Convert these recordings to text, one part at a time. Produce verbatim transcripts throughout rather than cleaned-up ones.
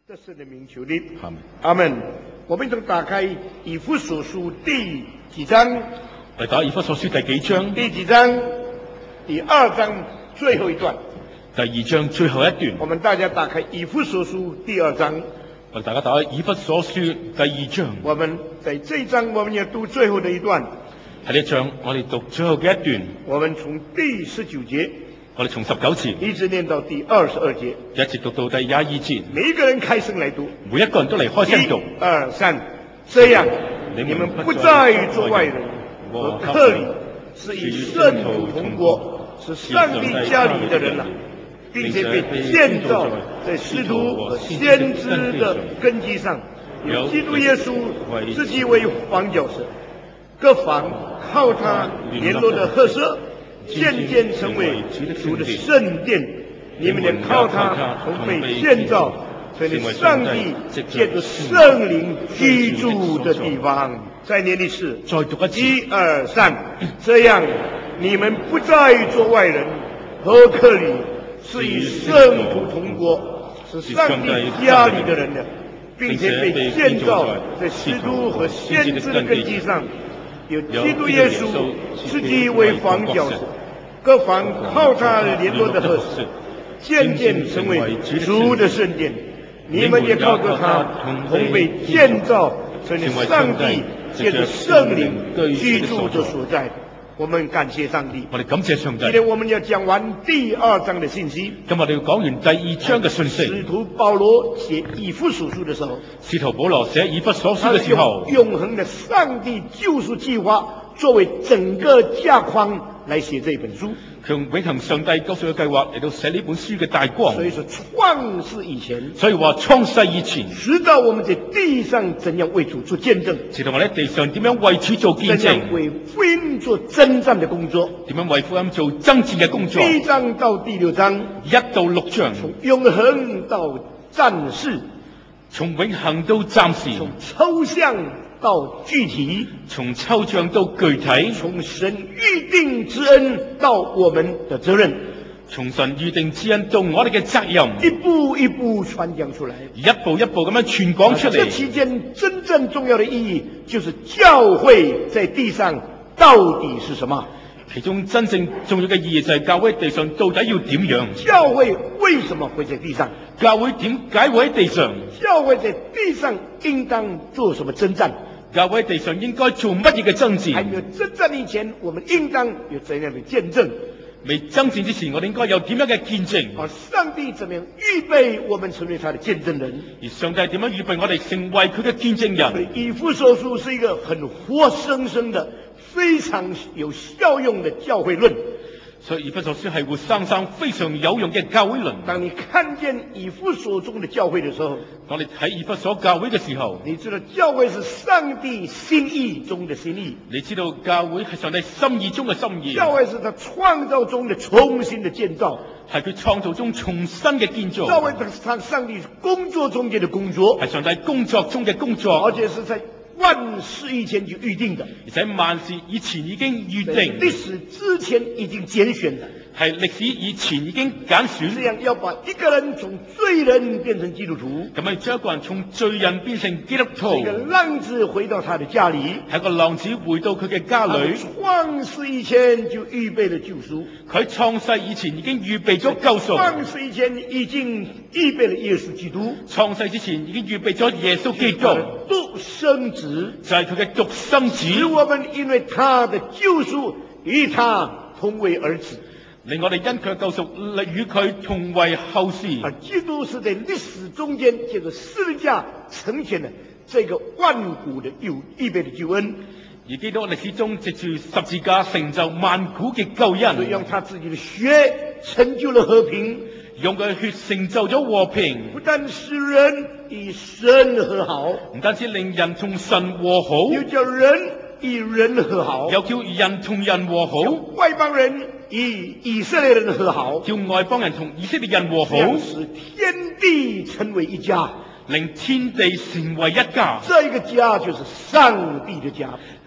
这是的名求的，阿门。阿门。我們一同打開以弗所書第幾章？ 嚟打以弗所書第幾章？ 第幾章？第二章最後一段。 第二章最後一段。 我們大家打開以弗所書第二章。 我哋大家打開以弗所書第二章。 我們在這一章，我們要讀最後的一段。 喺呢一章，我哋讀最後嘅一段。 我們從第十九節。 我哋從十九節一直念到第二十二節， 一直讀到第廿二節。 每一個人開聲來讀， 每一個人都嚟開聲讀。 一二三，這樣你們不再做外人和客旅，是與聖徒同國，是上帝家裏的人了，並且被建造在使徒和先知的根基上，有基督耶穌自己為房角石，各房靠他聯絡的合設，漸漸成為主的聖殿，你們也靠他同被建造成為上帝借着聖靈居住的地方。再念一次， 再讀一次， 一二三，這樣你們不再做外人和客旅，是與聖徒同國，是上帝家裏的人了，並且被建造在使徒和先知的根基上，有基督耶穌自己為房角石，各房靠他聯絡的合適，漸漸成為主的聖殿。你們也靠着他同被建造成為上帝借着聖靈居住的所在。我們感謝上帝。 我哋感謝上帝。 今天我們要講完第二章的信息。 今日我哋要講完第二章嘅信息。 使徒保羅寫以弗所書的時候， 使徒保羅寫以弗所書嘅時候， 永恆的上帝救贖計劃作為整個架框來寫這本書， 用永恆上帝救贖嘅計劃嚟到寫呢本書嘅大光。 所以說創世以前， 所以話創世以前， 直到我們在地上怎樣為主做見證， 直到我哋喺地上點樣為主做見證， 怎樣為福音做征戰的工作， 點樣為福音做征戰嘅工作。 第一章到第六章， 一到六章， 從永恆到暫時， 從永恆到暫時， 從抽象到具體， 從抽象到具體， 從神預定之恩到我們的責任， 從神預定之恩到我哋嘅責任， 一步一步傳講出來， 一步一步咁樣傳講出嚟。 這期間真正重要的意義，就是教會在地上到底是什麼？ 其中真正重要嘅意義就係教會喺地上到底要點樣？ 教會為什麼會在地上？ 教會點解會喺地上？ 教會在地上應當做什麼征戰？ 教會喺地上應該做乜嘢嘅征戰？ 還沒有征戰以前，我們應當有怎樣的見證？ 未征戰之前，我哋應該有點樣嘅見證？ 而上帝怎麼樣預備我們成為他的見證人？ 而上帝點樣預備我哋成為佢嘅見證人？ 所以以弗所書是一個很活生生的、非常有效用的教會論。 所以以弗所書係活生生非常有用嘅教會論。 當你看見以弗所中的教會的時候， 當你睇以弗所教會嘅時候， 你知道教會是上帝心意中的心意。 你知道教會係上帝心意中嘅心意。 教會是他創造中的重新的建造， 係佢創造中重新嘅建造。 教會是他上帝工作中間的工作， 係上帝工作中嘅工作， 而且是在萬事以前就預定的， 而且萬事以前已經預定， 歷史之前已經揀選的， 係歷史以前已經揀選， 這樣要把一個人從罪人變成基督徒， 咁樣將一個人從罪人變成基督徒， 一個浪子回到他的家裏， 係一個浪子回到佢嘅家裏。 創世以前就預備了救贖， 佢創世以前已經預備咗救贖， 創世以前已經預備了耶穌基督， 創世之前已經預備咗耶穌基督， 獨生子。 就係佢嘅獨生子， 使我們因為他的救贖與他同為兒子， 令我哋因佢嘅救贖與佢同為後嗣。 而基督是在歷史中間借着十字架呈現了這個萬古的有預備的救恩， 而基督歷史中藉住十字架成就萬古嘅救恩， 所以用他自己的血成就了和平， 用佢嘅血成就咗和平， 不但使人與神和好， 唔單止令人同神和好， 又叫人與人和好， 又叫人同人和好， 外邦人與以色列人和好， 叫外邦人同以色列人和好， 使天地成為一家， 令天地成為一家。 這一個家就是上帝的家。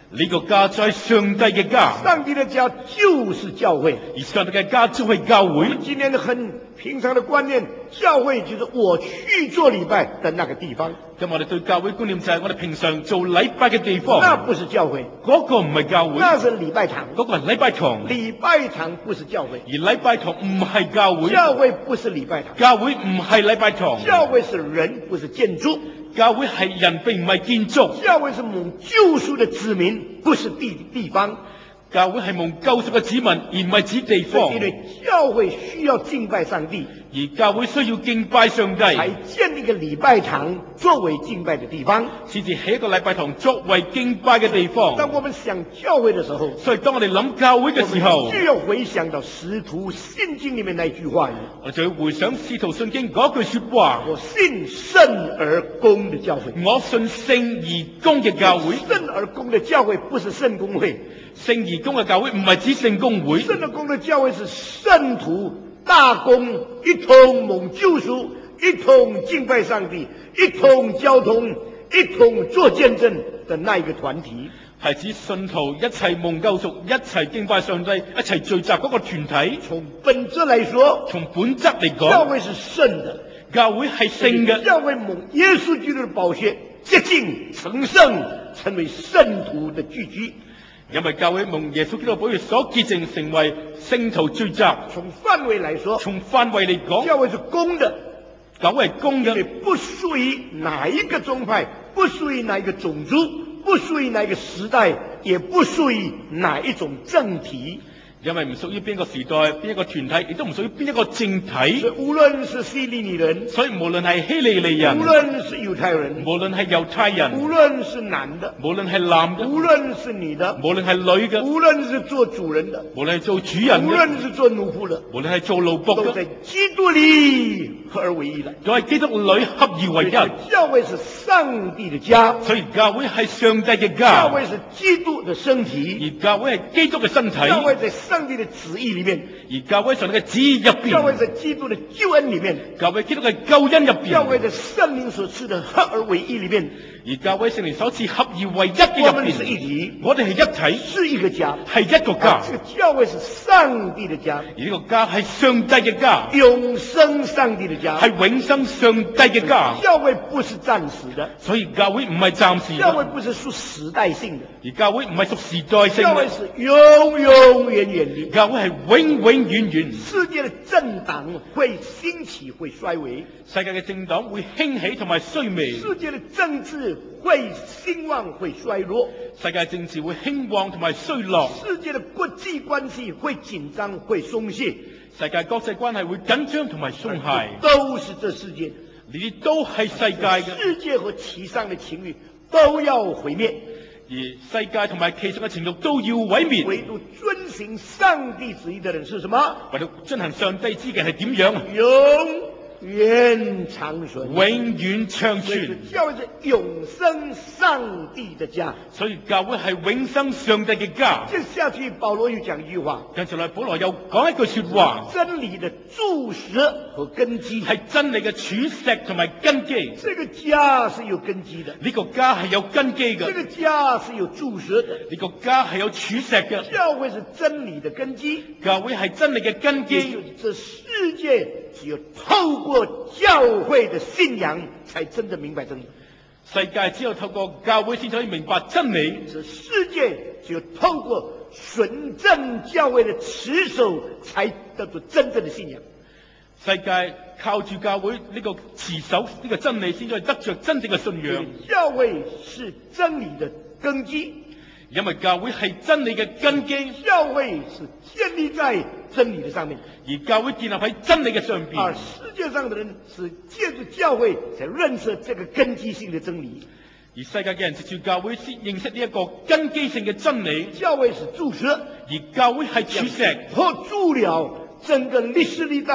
呢個家就係上帝嘅家， 上帝的家就是教會。 而上帝嘅家就係教會。 今天的很平常的觀念，教會就是我去做禮拜的那個地方。 咁我哋對教會觀念就係我哋平常做禮拜嘅地方。 那不是教會， 嗰個唔係教會， 那是禮拜堂。 嗰個係禮拜堂。 禮拜堂不是教會， 而禮拜堂唔係教會。 教會不是禮拜堂， 教會唔係禮拜堂。 教會是人，不是建築。 教會係人，並唔係建築。 教會是蒙救贖的子民，不是地地方。 教會係蒙救贖嘅子民，而唔係指地方。 因為教會需要敬拜上帝， 而教會需要敬拜上帝， 才建立一個禮拜堂作為敬拜的地方， 先至起一個禮拜堂作為敬拜嘅地方。 當我們想教會的時候， 所以當我哋諗教會嘅時候， 就要回想到使徒信經裏面那句話語， 我就要回想使徒信經嗰句說話： 我信聖而公的教會。 我信聖而公嘅教會。 聖而公的教會不是聖公會， 聖而公嘅教會唔係指聖公會。 聖而公的教會是聖徒大公一同蒙救贖，一同敬拜上帝，一同交通，一同做見證的那一個團體， 係指信徒一齊蒙救贖，一齊敬拜上帝，一齊聚集嗰個團體。 從本質來說， 從本質嚟講， 教會是聖的， 教會係聖嘅。 教會蒙耶穌基督的寶血潔淨成聖，成為聖徒的聚居。 因為教會蒙耶穌基督寶血所潔淨，成為聖徒聚集。 從範圍來說， 從範圍嚟講， 教會是公的， 教會係公嘅， 不屬於哪一個宗派，不屬於哪一個種族，不屬於哪一個時代，也不屬於哪一種政體。 因為唔屬於邊個時代、邊一個團體，亦都唔屬於邊一個政體。 所以無論是希利尼人， 所以無論係希利尼人， 無論是猶太人， 無論係猶太人， 無論是男的， 無論係男嘅， 無論是女的， 無論係女嘅， 無論是做主人的， 無論係做主人嘅， 無論是做奴僕的， 無論係做奴僕都在基督裏合而為一了。 都喺基督裏合而為一。 教會是上帝的家， 所以教會係上帝嘅家。 教會是基督的身體， 而教會係基督嘅身體。 教會在上帝的旨意裏面， 而教會上帝嘅旨意入邊。 教會在基督的救恩裏面， 教會基督嘅救恩入邊。 教會在聖靈所賜的合而為一裏面， 而教會聖靈所賜合而為一嘅入邊。 我們是一體， 我哋係一體， 是一個家， 係一個家。 這個教會是上帝的家， 而呢個家係上帝嘅家， 永生上帝的家， 係永生上帝嘅家。 教會不是暫時的， 所以教會唔係暫時嘅。 教會不是屬時代性的， 而教會唔係屬時代性嘅。 教會是永永遠遠的。 教會係永永遠遠。 世界的政黨會興起，會衰微； 世界嘅政黨會興起同埋衰微。 世界的政治會興旺，會衰弱； 世界政治會興旺同埋衰落。 世界的國際關係會緊張，會鬆懈； 世界國際關係會緊張同埋鬆懈。 都是這世界， 呢啲都係世界嘅。 世界和其上的情欲都要毀滅， 而世界同埋其上嘅情慾都要毀滅。 唯獨遵行上帝旨意的人是什麼？ 唯獨遵行上帝旨意係點樣？ 永遠長存， 永遠長存。 教會是永生上帝的家， 所以教會係永生上帝嘅家。 接下去保羅又講一句話， 跟住來保羅又講一句說話： 真理的柱石和根基， 係真理嘅柱石同埋根基。 這個家是有根基的， 呢個家係有根基嘅。 這個家是有柱石的， 呢個家係有柱石嘅。 教會是真理的根基， 教會係真理嘅根基。 這世界只有透過教會的信仰，才真正明白真理。 世界只有透過教會先可以明白真理。 這世界只有透過純正教會的持守，才得到真正的信仰。 世界靠住教會呢個持守呢個真理，先可以得着真正嘅信仰。 教會是真理的根基， 因為教會係真理嘅根基。 教會是建立在真理的上面， 而教會建立喺真理嘅上邊。 而世界上的人是借助教會才認識這個根基性的真理。 而世界嘅人藉住教會先認識呢一個根基性嘅真理。 教會是柱石， 而教會係柱石， 托住了整個歷史歷代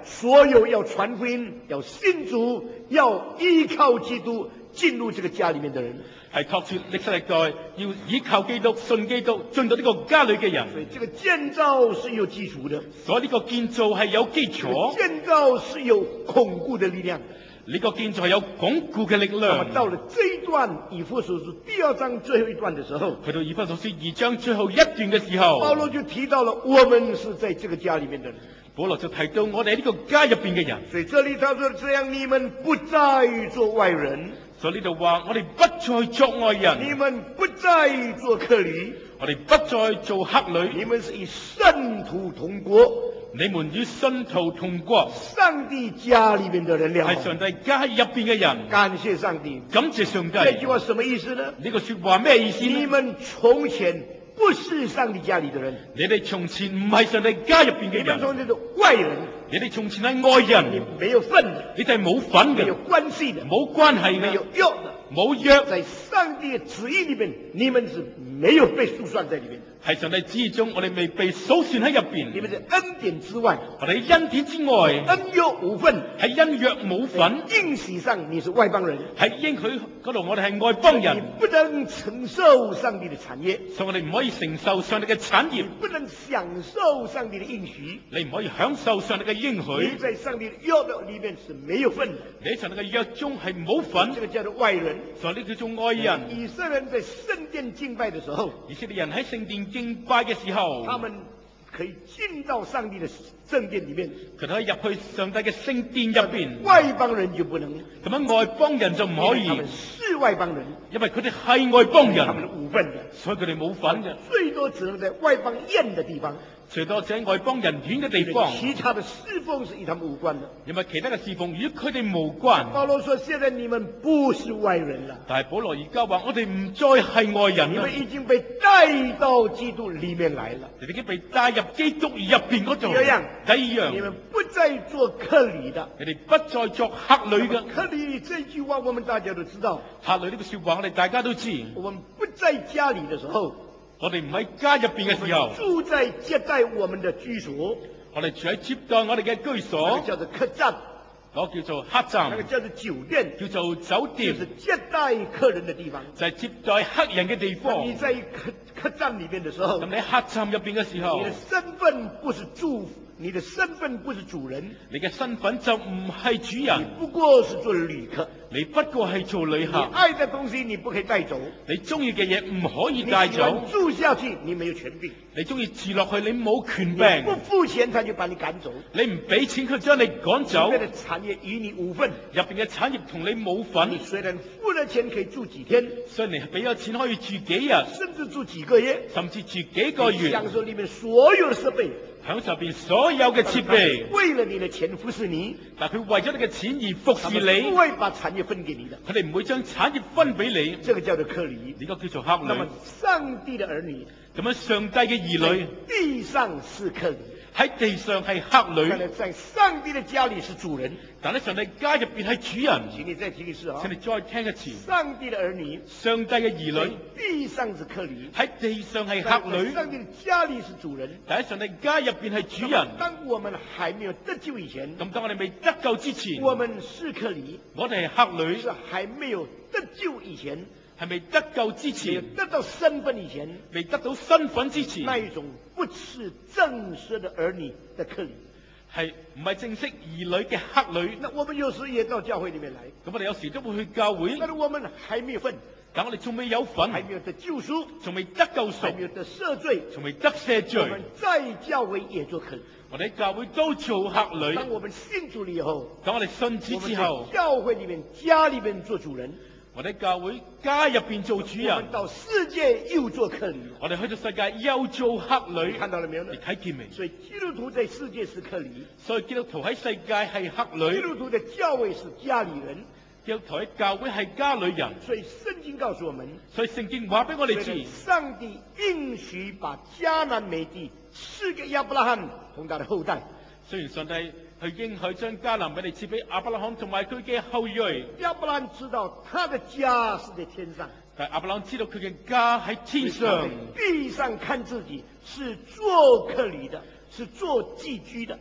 所有要傳福音、要信主、要依靠基督進入這個家裏面的人， 係托住歷世歷代要依靠基督、信基督進到呢個家裏嘅人。 所以這個建造是有基礎的， 所以呢個建造係有基這個礎， 建造是有鞏固的力量。 呢個建造係有鞏固嘅力那量。 麼到了這一段以弗所書第二章最後一段的時候， 去到以弗所書二章最後一段嘅時候， 保羅就提到了我們是在這個家裏面的人。 保羅就提到我哋喺呢個家入邊嘅人。 所以這裏他說，這樣你們不再做外人， 所以呢度話我哋不再作外人， 你們不再做客旅， 我哋不再做客旅， 你們是與聖徒同國， 你們與信徒同國， 上帝家裏面的人了。 係上帝家入邊嘅人。 感謝上帝， 感謝上帝。 這句話什麼意思呢？ 呢個說話咩意思呢？ 你們從前不是上帝家裏的人， 你哋從前唔係上帝家入邊嘅你們從人， 前是外人， 你哋從前係外你人， 沒有份的， 你哋係冇份嘅沒有，關係的， 冇關係嘅沒有，約的。 冇約， 在上帝的旨意裏面，你們是沒有被數算在裏面的。 係上帝旨意中，我哋未被數算喺入你邊。 們在恩典之外， 我哋喺恩典之外， 恩約無份， 喺恩約冇份， 應許上你是外邦人， 喺應許嗰度我哋係外邦你人， 不能承受上帝的產業， 所以我哋唔可以承受上帝嘅產業， 你不能享受上帝的應許， 你唔可以享受上帝嘅應你許， 在上帝的約的裏面是沒有份的， 你喺上帝嘅約中係冇份這，個叫做外人。 所以呢叫做外人。 以色列人在聖殿敬拜的時候， 以色列人喺聖殿敬拜嘅時候， 他們可以進到上帝的聖殿裏面， 佢哋可以入去上帝嘅聖殿入邊， 外邦人就不能， 咁樣外邦人就唔可以因為他們，是外邦人， 因為佢哋係外邦他們是人， 無份的， 所以佢哋冇份嘅， 最多只能在外邦宴的地方， 除咗喺外邦人院嘅地方， 其他的侍奉是與他們無關的。 因為其他嘅侍奉與佢哋無關。 保羅說：現在你們不是外人了， 但係保羅而家話：我哋唔再係外人啦， 你們已經被帶到基督裏面來了。 你哋已經被帶入基督入邊嗰度。 第二樣， 第二樣， 你們不再做客旅的。 你哋不再作客旅嘅。 客旅這句話我們大家都知道， 客旅呢個說話我哋大家都知。 我們不在家裏的時候， 我哋唔喺家入邊嘅時候， 住在接待我們的居所， 我哋住喺接待我哋嘅居那個所， 叫做客棧， 嗰個叫做客棧， 那個叫做酒店， 叫做酒就店， 是接待客人的地方。 就係接待客人嘅地方。 你在客客棧裏面的時候， 咁你喺客棧入邊嘅時候你的，身份不是住，你的身份不是主人， 你嘅身份就唔係主你人， 不過是做旅客。 你不過係做旅你客。 愛的東西你不可以帶走， 你中意嘅嘢唔可以你帶走喜歡，住下去你沒有權柄， 你中意住落去，你冇權你不柄， 付錢他就把你趕走， 你唔俾錢佢將你趕走， 裡面的產業與你無份。 入邊嘅產業同你冇份你。雖然付了錢可以住幾天， 雖然你俾咗錢可以住幾日， 甚至住幾個月， 甚至住幾個月， 享受裡面所有的設備， 享受入邊所有嘅設備， 為了你的錢服侍你， 但佢為咗你嘅錢而服他侍你， 們不會把產業分給你的， 佢哋唔會將產業分俾你， 這個叫做客旅。 呢個叫做客那麼旅。 上帝的兒女咁樣上帝嘅兒女地上是客旅， 喺地上係客旅， 但是在上帝的家裡是主人。 但喺上帝家入邊係主人。 請你再聽一次啊請！你再聽一次， 上帝的兒女上帝嘅兒在女地上是客旅， 喺地上係在客旅， 上帝的家裡是主人。 但喺上帝家入邊係主人。 當我們還沒有得救以前， 咁當我哋未得救之前， 我們是客旅， 我哋係客旅， 是還沒有得救以前， 係未得救之沒有前， 得到身份以前， 未得到身份之前， 那一種不是正式的兒女的客旅。 係唔係正式兒女嘅客旅？ 那我們有時也到教會裡面來， 咁我哋有時都會去教會， 但是我們還沒有份， 但我哋仲未有份， 還沒有得救贖， 仲未得救贖還沒，有得赦罪， 仲未得赦我罪們。在教會也做客旅。 我哋喺教會都做客旅。 當我們信主了以後， 當我哋信主我們之後在，教會裡面、家裡面做主人， 我哋喺教會家入邊做主我們人， 到世界又做客旅。 我哋去到世界又做客旅。 看到了沒有呢你？睇見未？ 所以基督徒在世界是客旅， 所以基督徒喺世界係客基旅， 督徒的教會是家裡人。 基督徒喺教會係家裏人。 所以聖經告訴我們， 所以聖經話俾我哋雖然知， 上帝應許把迦南美地賜給亞伯拉罕同他的後代， 雖然上帝去應許將迦南美地賜俾亞伯拉罕同埋佢嘅後裔， 亞伯拉罕知道他的家是在天上， 但係亞伯拉罕知道佢嘅家喺天上， 地上看自己是做客旅的，是做寄居的。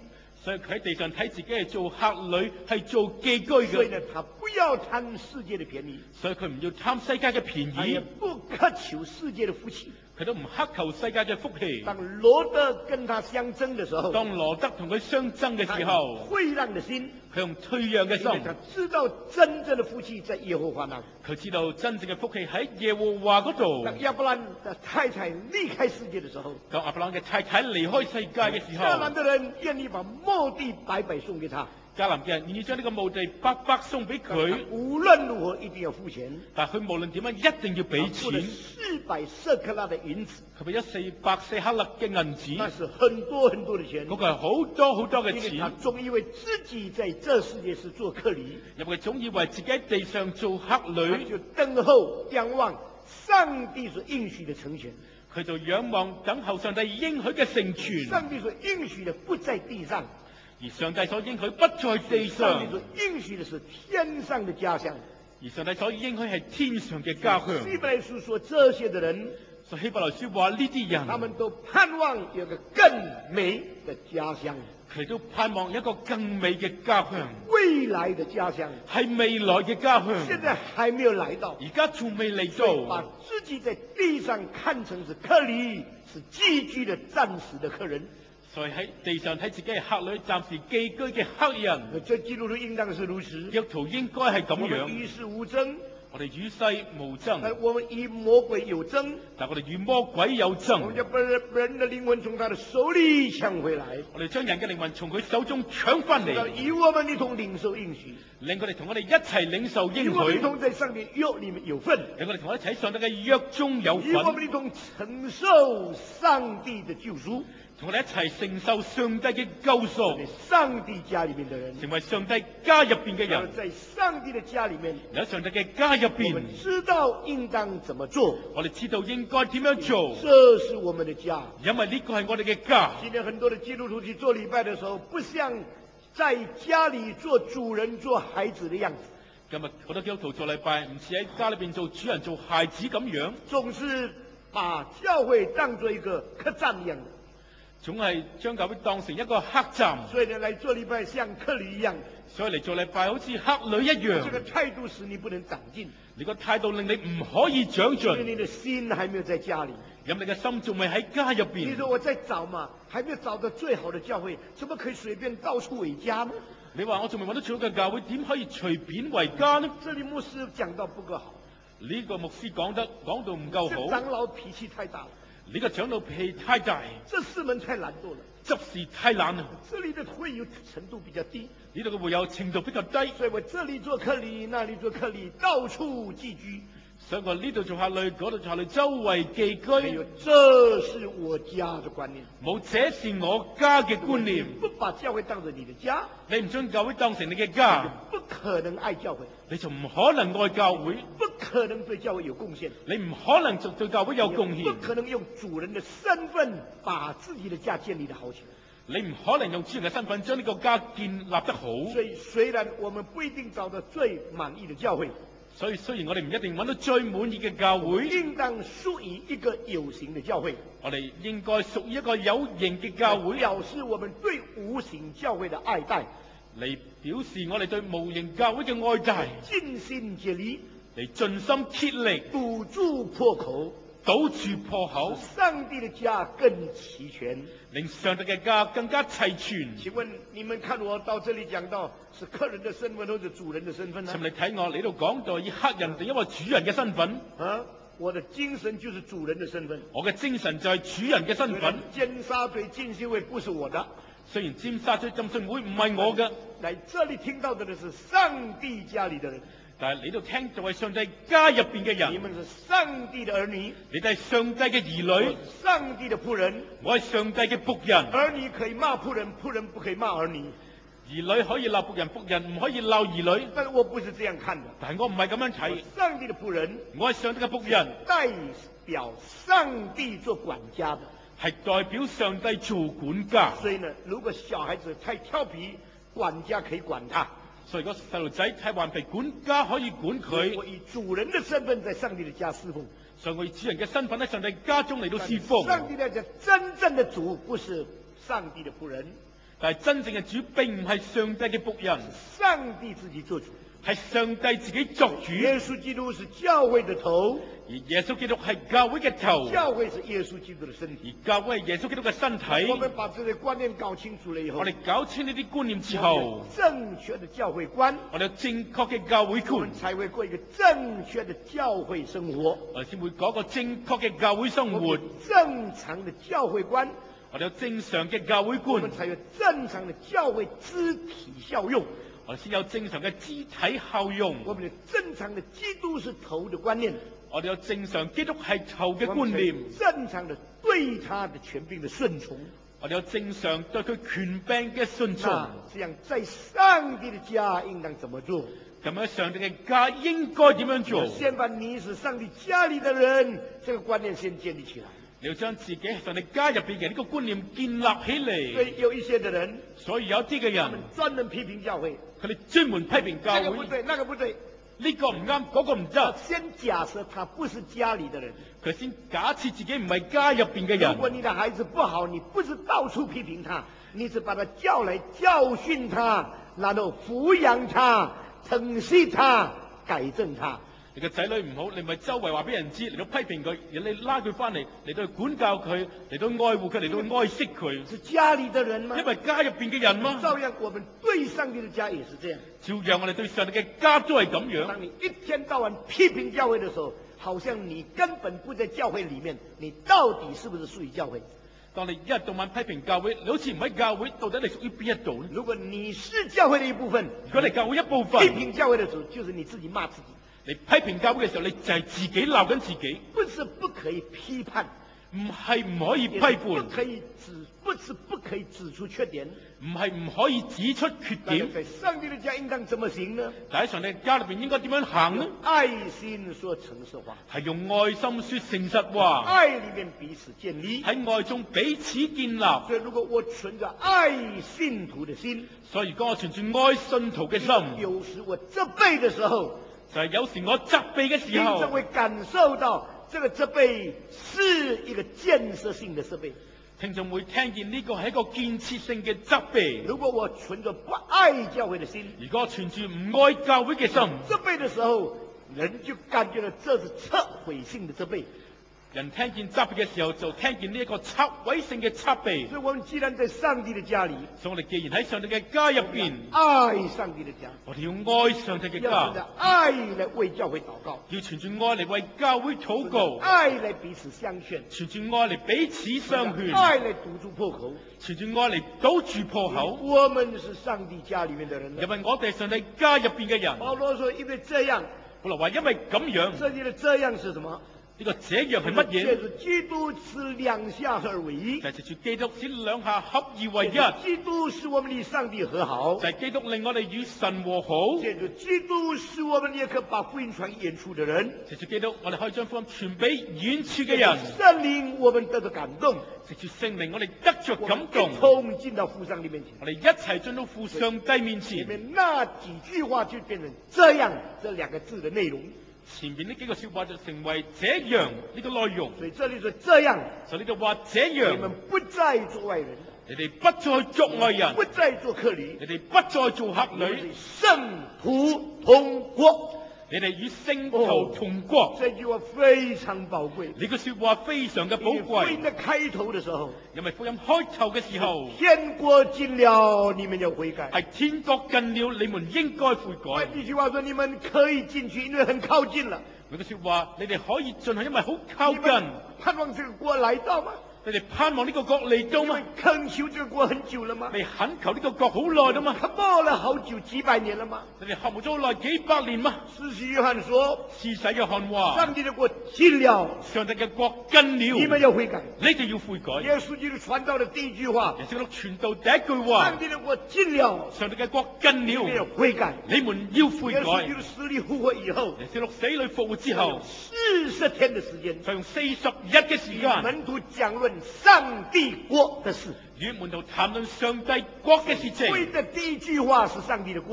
所以佢喺地上睇自己係做客旅，係做寄居嘅。 所以呢，他不要貪世界的便宜， 所以佢唔要貪世界嘅便他也宜， 不渴求世界的福氣。 佢都唔乞求世界嘅福氣。 當羅德跟他相爭的時候， 當羅德同佢相爭嘅時候， 退讓的心， 佢用退讓嘅因為心， 他知道真正的福氣在耶和華那裡。 佢知道真正嘅福氣喺耶和華嗰度。 當亞伯蘭的太太離開世界的時候， 當亞伯蘭嘅太太離開世界嘅時候， 迦南的人願意把墓地白白送給他。 迦南嘅人願意將呢個墓地白白送俾佢， 無論如何一定要付錢。 但係佢無論點樣一定要俾付了錢。 四百舍克拉的銀子， 佢俾咗四百四克勒嘅銀子， 那是很多很多的錢。 嗰個係好多好多嘅因為他錢。 總以為自己在這世界是做客旅， 因為佢總以為自己喺地上做客他旅， 就等候仰望上帝所應許的成全。 佢就仰望等候上帝應許嘅成全。 上帝所應許的不在地上， 而上帝所應許不在地上上帝，所應許的是天上的家鄉。 而上帝所應許係天上嘅家鄉。 希伯來書說，這些的人， 所以希伯來書話呢啲人， 他們都盼望有個更美的家鄉， 佢都盼望一個更美嘅家鄉， 未來的家鄉， 係未來嘅家鄉。 現在還沒有來到， 而家仲未嚟所以把到， 自己在地上看成是客旅，是寄居的暫時的客人。 所以喺地上睇自己係客旅，暫時寄居嘅客人。 這基督徒應當是如此。 基督徒應該係咁我們樣。 與世無爭， 我哋與世無爭， 但我們與魔鬼有爭。 但我哋與魔鬼有我爭們。將人人的靈魂從他的手裏搶回來， 我哋將人嘅靈魂從佢手中搶翻嚟， 與我們一同領受應許， 令佢哋同我哋一齊領受應與我們一許， 同在上帝約裏面有份， 令我哋同我哋一齊喺上帝嘅約中有與我們份， 一同承受上帝的救贖。 同我哋一齊承受上帝嘅救在贖， 上帝家裏面的人， 成為上帝家入邊嘅人。 在上帝的家裏面， 喺上帝嘅家入邊我們，知道應當怎麼做， 我哋知道應該點樣做， 這是我們的家。 因為呢個係我哋嘅家。 今天很多的基督徒去做禮拜的時候，不像在家裏做主人、做孩子的樣子， 今日好多基督徒做禮拜，唔似喺家裏邊做主人、做孩子咁樣， 總是把教會當作一個客棧一樣的。 總係將教會當成一個客棧， 所以呢，來做禮拜像客旅一樣， 所以嚟做禮拜好似客旅一樣。 這個態度使你不能長進， 你個態度令你唔可以長因為進， 你的心還沒有在家裏。 因為你嘅心仲未喺家入邊。 你說我在找嘛，還沒有找到最好的教會，怎麼可以隨便到處為家呢？ 你話我仲未揾到最好嘅教會，點可以隨便為家呢？ 這裏牧師講到不夠好， 呢個牧師講得講到唔夠這好， 長老脾氣太大了， 呢個長老脾氣太大， 這四門太懶惰了， 執事太懶啦， 這裏的會友程度比較低， 呢度嘅會友程度比較低， 所以我這裏做客旅，那裏做客旅，到處寄居。 所以我呢度做客旅，嗰度做客旅，周圍寄還有， 居， 這是我家的觀念。 冇這是我家嘅觀念。 不把教會當作你的家， 你唔將教會當成你嘅你家， 就不可能愛教會， 你就唔可能愛教會， 不可能對教會有貢獻， 你唔可能就對教會有貢獻， 也不可能用主人的身份把自己的家建立得好起來。 你唔可能用主人嘅身份將呢個家建立得好。 所以雖然我們不一定找到最滿意的教會， 所以雖然我哋唔一定揾到最滿意嘅教會， 應當屬於一個有形的教會， 我哋應該屬於一個有形嘅教會， 表示我們對無形教會的愛戴， 嚟表示我哋對無形教會嘅愛戴， 盡心竭力， 嚟盡心竭力堵住破口， 堵住破口， 使上帝的家更齊全。 令上帝嘅家更加齊全。 請問你們看我到這裏講到是客人的身份或者主人的身份呢尋？你睇我嚟到講到以客人定因為主人嘅身份， 啊，我的精神就是主人的身份。 我嘅精神就係主人嘅身份。 尖沙咀浸信會不是我的， 雖然尖沙咀浸信會唔係我嘅， 來這裏聽到的是上帝家裏的人， 但係你度聽就係上帝家入邊嘅你人， 們是上帝的兒女， 你哋係上帝嘅兒女， 上帝的僕人。 我係上帝嘅僕人。 兒女可以罵僕人，僕人不可以罵兒女。 兒女可以鬧僕人，僕人唔可以鬧兒女。 但是我不是這樣看的， 但係我唔係咁樣睇， 上帝的僕人我係上帝嘅僕人， 代表上帝做管家的。 係代表上帝做管家。 所以呢，如果小孩子太調皮，管家可以管他。 所以如果細路仔太頑皮，管家可以管佢。 我以主人的身份在上帝的家侍奉。 所以我以主人嘅身份喺上帝家中嚟到侍奉。 上帝的家真正的主不是上帝的僕人， 但係真正嘅主並唔係上帝嘅僕人， 上帝自己做主。 係上帝自己作主。 耶穌基督是教會的頭， 而耶穌基督係教會嘅頭， 教會是耶穌基督的身體， 而教會係耶穌基督嘅身體。 我們把這些觀念搞清楚了以後， 我哋搞清呢啲觀念之後， 正確的教會觀， 我哋有正確嘅教會觀， 我們才會過一個正確的教會生活。 我哋先會講個正確嘅教會生活。 正常的教會觀， 我哋有正常嘅教會觀， 我們才有正常的教會肢體效用。 我哋先有正常嘅肢體效用。 我們有正常的基督是頭的觀念， 我哋有正常基督係頭嘅觀念。 正常的對他的權柄的順從， 我哋有正常對佢權柄嘅順從。 這樣在上帝的家應當怎麼做？ 咁樣上帝嘅家應該點樣做？ 先把你是上帝家裏的人這個觀念先建立起來。 你要將自己喺上帝家入邊嘅呢個觀念建立起嚟。 所以有一些的人， 所以有啲嘅人， 專門批評教會， 佢哋專門批評教會， 這個不對，那個不對， 呢個唔啱，嗰個唔得。 先假設他不是家裏的人， 佢先假設自己唔係家入邊嘅人。 如果你的孩子不好，你不是到處批評他，你是把他叫來教訓他，然後撫養他、疼惜他、改正他。 你個仔女唔好，你咪周圍話俾人知，嚟到批評佢，然後你拉佢翻嚟，嚟到去管教佢，嚟到愛護佢，嚟到去愛惜佢。 是家裏的人嗎？ 因為家入邊嘅人嗎？ 照樣，我們對上帝的家也是這樣。 照樣，我哋對上帝嘅家都係咁樣。 當你一天到晚批評教會的時候，好像你根本不在教會裏面，你到底是不是屬於教會？ 當你一日到晚批評教會，你好似唔喺教會，到底你屬於邊一度呢？ 如果你是教會的一部分， 如果你教會一部分， 批評教會的時候，就是你自己罵自己。 你批評教會嘅時候，你就係自己鬧緊自己。 不是不可以批判， 唔係唔可以批判， 不可以指，不是不可以指出缺點， 唔係唔可以指出缺點。 在上帝的家應當怎麼行呢？ 但喺上帝嘅家裏邊應該點樣行呢？ 愛心說誠實話， 係用愛心說誠實話。 愛裏面彼此建立， 喺愛中彼此建立。 所以如果我存着愛信徒的心， 所以如果我存住愛信徒嘅心， 有時我責備的時候， 就係有時我責備嘅時候， 聽眾會感受到這個責備是一個建設性的責備。 聽眾會聽見呢個係一個建設性嘅責備。 如果我存着不愛教會的心， 如果我存住唔愛教會嘅心， 責備的時候，人就感覺到這是測毀性的責備。 人聽見責備嘅時候，就聽見呢一個拆毀性嘅責備。 所以我們既然在上帝的家裏， 所以我哋既然喺上帝嘅家入邊， 愛上帝的家， 我哋要愛上帝嘅家， 要存着愛來為教會禱告， 要存住愛嚟為教會禱告， 愛來彼此相勸， 存住愛嚟彼此相勸， 愛來堵住破口， 存住愛嚟堵住破口。 我們是上帝家裏面的人， 因為我哋係上帝家入邊嘅人。 保羅說：因為這樣， 保羅話因為咁樣， 這裏的這樣是什麼？ 呢個這樣係乜嘢？ 就是基督是兩下合而為一， 就係住基督使兩下合而為一。 基督使我們與上帝和好， 就係基督令我哋與神和好。 就是基督使我們也可把福音傳遠處的人， 藉住基督，我哋可以將福音傳俾遠處嘅人。 聖靈我們得到感動， 藉住聖靈，我哋得着感動， 一同進到父上帝面前。 我哋一齊進到父上帝面前。 前面那幾句話就變成這樣這兩個字的內容。 前面呢幾個說話就成為這樣呢個內容。 所以這裏說這樣， 所以呢度話這樣， 你們不再做外人， 你哋不再作外人， 不再做客旅， 你哋不再做客旅， 聖徒同國。 你哋與聖徒同國。 這句話非常寶貴。 呢句說話非常嘅寶貴。 福音的開頭的時候， 因為福音開頭嘅時候， 天國近了，你們要悔改。 係天國近了，你們應該悔改。 呢句話說你們可以進去，因為很靠近了。 呢句說話，你哋可以進去，因為好靠近。 盼望這個國來到嗎？ 你哋盼望呢個國嚟到嗎？ 懇求這個國很久了嗎？ 你懇求呢個國好耐了嗎？ 渴慕了好久，幾百年了嗎？ 你哋渴慕咗好耐，幾百年嗎？ 施洗約翰說： 施洗約翰話， 上帝的國近了， 上帝嘅國近了， 你們要悔改， 你哋要悔改。 耶穌基督傳道的第一句話， 耶穌基督傳道第一句話， 上帝的國近了， 上帝嘅國近了， 你們要悔改， 你們要悔改。 耶穌基督死裏復活以後， 耶穌基督死裏復活之後， 四十天的時間， 就用四十日嘅時間， 門徒講論上帝國的事， 與門徒談論上帝國嘅事情。 為的第一句話是上帝的國，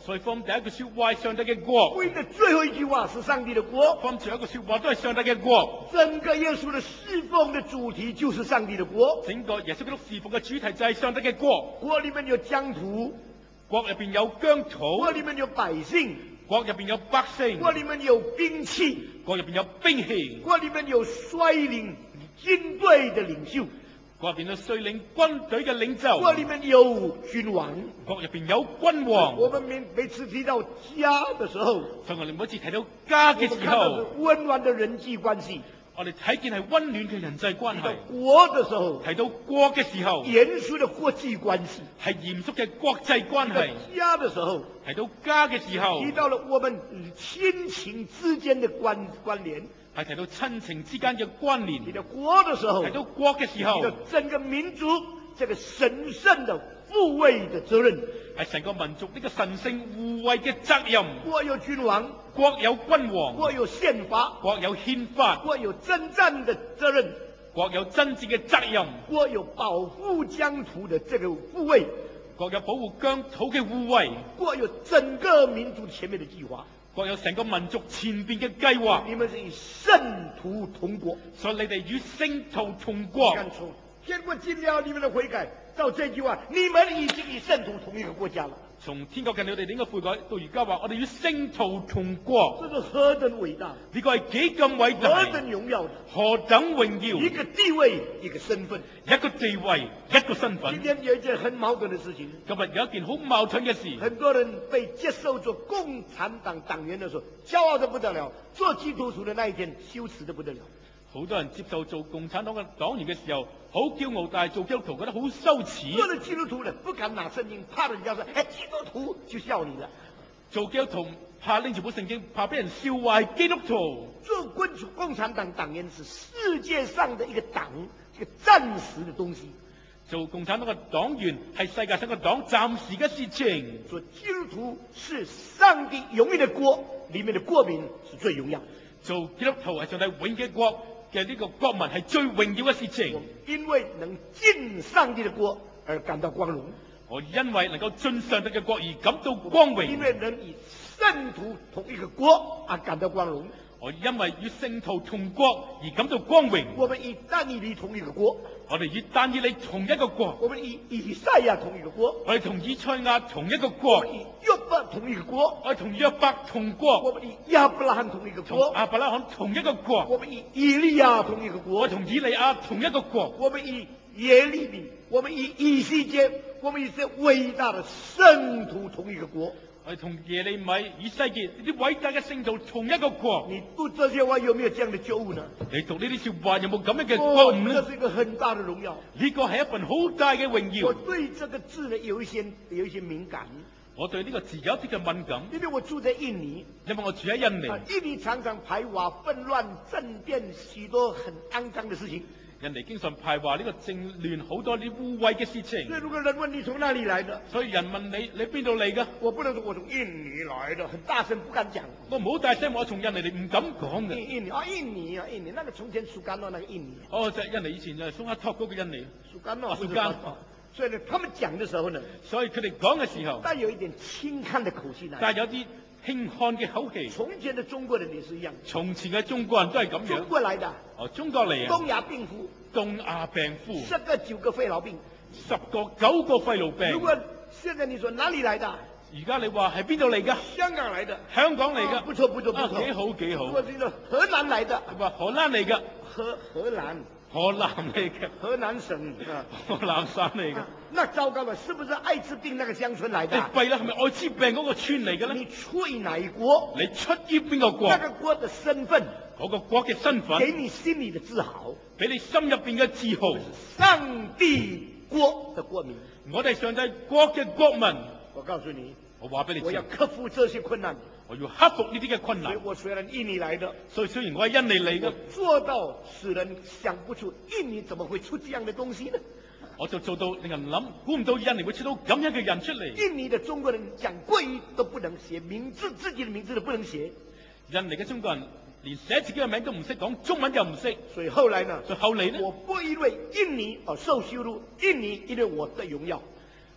所以放第一句說話係上帝嘅國， 福音的最後一句話是上帝的國， 放最後一個說話都係上帝嘅國。 整個耶穌的侍奉的主題就是上帝的國。 整個耶穌基督侍奉嘅主題就係上帝嘅國。 國裏面有疆土， 國入邊有疆土， 國裏面有百姓， 國入邊有百姓， 國裏面有兵器， 國入邊有兵器， 國裏面有率領軍隊的領袖， 國入邊有率領軍隊嘅領袖， 國裏面有君王， 國入邊有君王。 我們每每次提到家的時候， 所以我哋每次提到家嘅時我們看到是候， 溫暖的人際關係； 我哋睇見係溫暖嘅人際關提到係； 國的時候， 提到國嘅時候， 嚴肅的國際關係； 係嚴肅嘅國際關提到係； 家的時候， 提到家嘅時候， 提到了我們親情之間的關關聯； 係提到親情之間嘅關聯； 提到國的時候， 提到國嘅時候提，到整個民族這個神聖的護衛的責任。 係成個民族呢個神聖護衛嘅責任。 國有君王， 國有君王， 國有憲法， 國有憲法， 國有征戰的責任， 國有真正嘅責任， 國有保護疆土的這個護衛， 國有保護疆土嘅護衛， 國有整個民族前面的計劃。 國有成個民族前邊嘅計劃。 你們是與聖徒同國， 所以你哋與聖徒同國。 看從天國進了你們的悔改到這句話，你們已經與聖徒同一個國家了。 從天國近你哋點解悔改到而家話我哋與聖徒同國， 這是何等偉大， 呢個係幾咁偉大， 何等榮耀的， 何等榮耀， 一個地位，一個身份。 一個地位，一個身份今。天有一件很矛盾的事情， 今日有一件好矛盾嘅事， 很多人被接受做共產黨黨員的時候，驕傲得不得了；做基督徒的那一天，羞恥得不得了。 好多人接受做共產黨嘅黨員嘅時候，好驕傲，但係做基督徒覺得好羞恥。 做了基督徒的不敢拿聖經，怕人家說：哎，基督徒就笑你了。 做基督徒怕拎住本聖經，怕俾人笑話係基督徒。 做共共產黨黨員是世界上的一個黨，一個暫時的東西。 做共產黨嘅黨員係世界上嘅黨暫時嘅事情。 做基督徒是上帝永遠的國，裏面的國民是最榮耀。 做基督徒係上帝永嘅國嘅呢個國民係最榮耀嘅事情。 因為能進上帝的國而感到光榮。 我因為能夠進上帝嘅國而感到光榮。 因為能與聖徒同一個國而感到光榮。 我因為與聖徒同國而感到光榮。 我們與但以理同一個國。 我哋與但以理同一個國。 我們與以賽亞同一個國。 我哋同以賽亞同一個我國。 們與約伯同一個國。 我哋同約伯同國。 我們與亞伯拉罕同一個同國。 亞伯拉罕同一個國。 我們與以利亞同一個國。 我同以利亞同一個國。 我們與耶利米，我們與以西結，我們與這偉大的聖徒同一個國。 我哋同耶利米、以西結呢啲偉大嘅聖徒同一個國。 你讀這些話有沒有這樣的覺悟呢？ 你讀呢啲說話有冇咁樣嘅覺哦， 悟呢？ 這是一個很大的榮耀。 呢個係一份好大嘅榮我耀。 對這個字呢有一些有一些敏感， 我對呢個字有一啲嘅敏感， 因為我住在印尼， 因為我住喺印尼。 啊，印尼常常排華紛亂、政變，許多很骯髒的事情。 印尼經常排華呢個政亂，好多啲污穢嘅事情。 所以如果人問你從哪裡來的， 所以人問你，你邊度嚟㗎？ 我不能說我從印尼來的，很大聲不敢講。 我唔好大聲，我從印尼嚟，唔敢講嘅。 印印尼啊，印尼啊，印尼，那個從前蘇甘諾那個印尼， 哦，就係印尼以前就係蘇哈托嗰個印尼。 蘇甘諾啊不是蘇甘哦所以呢，他們講的時候呢， 所以佢哋講嘅時候， 帶有一點輕看的口氣來。 但係有啲輕看嘅口氣。 從前的中國人也是一樣， 從前嘅中國人都係咁樣中。國來的， 哦，中國嚟啊！ 東亞病夫， 東亞病夫， 十個九個肺癆病。 十個九個肺癆病。 如果現在你說哪裡來的？ 而家你話係邊度嚟㗎？ 香港來的， 香港嚟㗎。 啊不錯不錯不啊， 錯， 幾好幾好。 如果是說荷蘭來的， 佢話荷蘭嚟㗎， 荷荷蘭荷蘭嚟嘅， 河南省啊， 荷蘭省嚟嘅。 啊那糟糕了，是不是艾滋病那個鄉村來的？ 你弊啦，係咪愛滋病嗰個村嚟嘅咧？ 你出於哪一國？ 你出於邊個國？ 那個國的身份， 嗰個國嘅身份， 給你心裏的自豪， 俾你心入邊嘅自豪。 上帝國的國民。 我哋上帝國嘅國民， 我告訴你， 我話俾你我要知， 克服這些困難。 我要克服呢啲嘅困難。 所以我雖然印尼來的， 所以雖然我係印尼嚟我嘅， 做到使人想不出印尼怎麼會出這樣的東西呢？ 我就做到令人諗，估唔到印尼會出到咁樣嘅人出嚟。 印尼的中國人講國語都不能寫，名字自己的名字都不能寫。 印尼嘅中國人連寫自己嘅名都唔識講，中文又唔識。 所以後來呢， 所以後嚟呢， 我不因為印尼而受羞辱，印尼因為我的榮耀。